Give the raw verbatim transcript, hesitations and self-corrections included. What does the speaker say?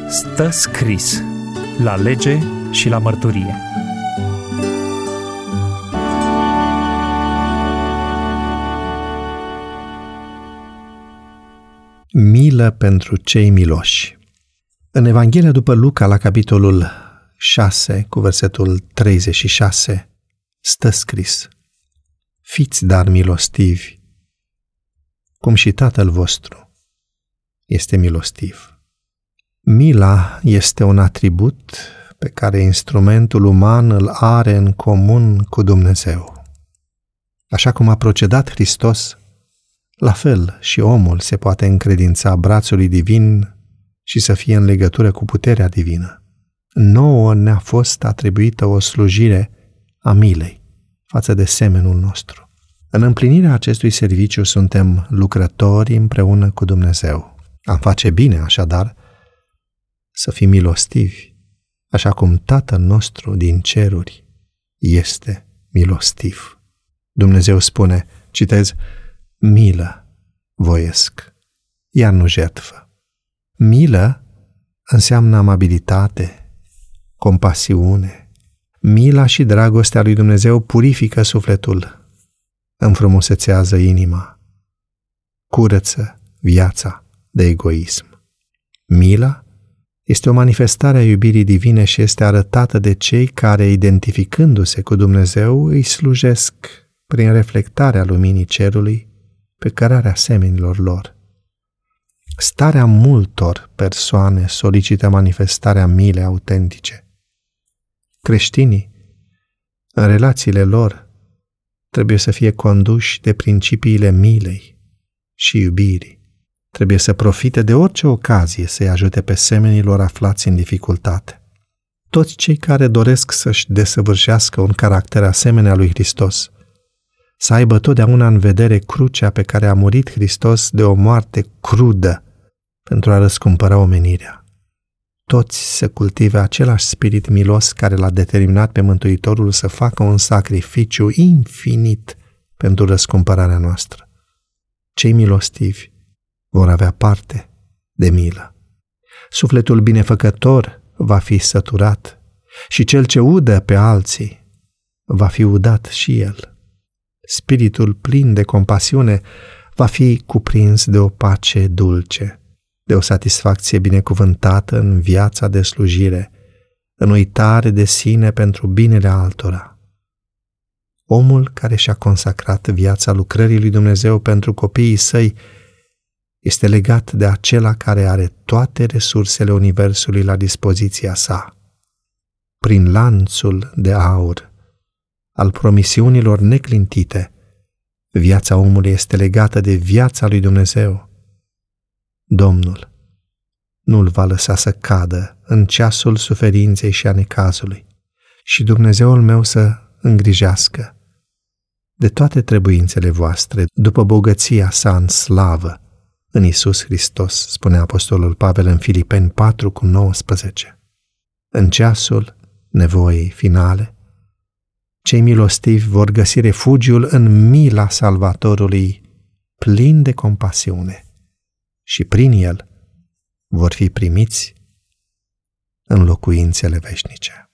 Stă scris la lege și la mărturie. Milă pentru cei miloși. În Evanghelia după Luca, la capitolul șase, cu versetul treizeci și șase, stă scris: Fiți dar milostivi, cum și Tatăl vostru este milostiv. Mila este un atribut pe care instrumentul uman îl are în comun cu Dumnezeu. Așa cum a procedat Hristos, la fel și omul se poate încredința brațului divin și să fie în legătură cu puterea divină. Nouă ne-a fost atribuită o slujire a milei față de semenul nostru. În împlinirea acestui serviciu suntem lucrători împreună cu Dumnezeu. Am face bine, așadar, să fim milostivi, așa cum Tatăl nostru din ceruri este milostiv. Dumnezeu spune, citez, milă voiesc, iar nu jertfă. Milă înseamnă amabilitate, compasiune. Mila și dragostea lui Dumnezeu purifică sufletul, înfrumusețează inima, curăță viața de egoism. Mila este o manifestare a iubirii divine și este arătată de cei care, identificându-se cu Dumnezeu, îi slujesc prin reflectarea luminii cerului pe cărarea semenilor lor. Starea multor persoane solicită manifestarea milei autentice. Creștinii, în relațiile lor, trebuie să fie conduși de principiile milei și iubirii. Trebuie să profite de orice ocazie să-i ajute pe semenii lor aflați în dificultate. Toți cei care doresc să-și desăvârșească un caracter asemenea lui Hristos, să aibă totdeauna în vedere crucea pe care a murit Hristos de o moarte crudă pentru a răscumpăra omenirea. Toți să cultive același spirit milos care l-a determinat pe Mântuitorul să facă un sacrificiu infinit pentru răscumpărarea noastră. Cei milostivi vor avea parte de milă. Sufletul binefăcător va fi săturat și cel ce udă pe alții va fi udat și el. Spiritul plin de compasiune va fi cuprins de o pace dulce, de o satisfacție binecuvântată în viața de slujire, în uitare de sine pentru binele altora. Omul care și-a consacrat viața lucrării lui Dumnezeu pentru copiii săi este legat de acela care are toate resursele universului la dispoziția sa. Prin lanțul de aur al promisiunilor neclintite, viața omului este legată de viața lui Dumnezeu. Domnul nu-l va lăsa să cadă în ceasul suferinței și a necazului și Dumnezeul meu să îngrijească de toate trebuințele voastre după bogăția sa în slavă în Iisus Hristos, spune Apostolul Pavel în Filipeni patru cu nouăsprezece. În ceasul nevoii finale, cei milostivi vor găsi refugiul în mila Salvatorului plin de compasiune și prin el vor fi primiți în locuințele veșnice.